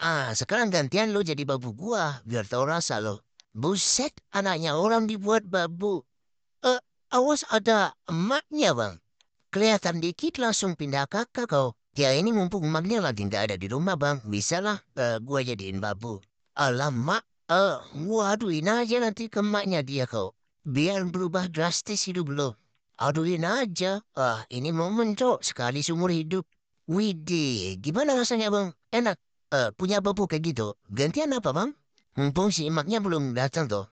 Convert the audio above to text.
Sekarang gantian lo jadi babu gua, biar tau rasa lo. Buset, anaknya orang dibuat babu. Eh, Awas ada emaknya, Bang. Kelihatan dikit langsung pindah kakak kau. Ya ini mumpung emaknya lagi nggak ada di rumah, Bang. Bisa lah gua jadiin babu. Alamak, gua aduin aja nanti ke emaknya dia kau. Biar berubah drastis hidup lo. Aduin aja. Ini momen, Cok. Sekali seumur hidup. Widih, gimana rasanya, Bang? Enak. Punya babu kayak gitu. Gantian apa, Bang? Mumpung si emaknya belum datang tuh.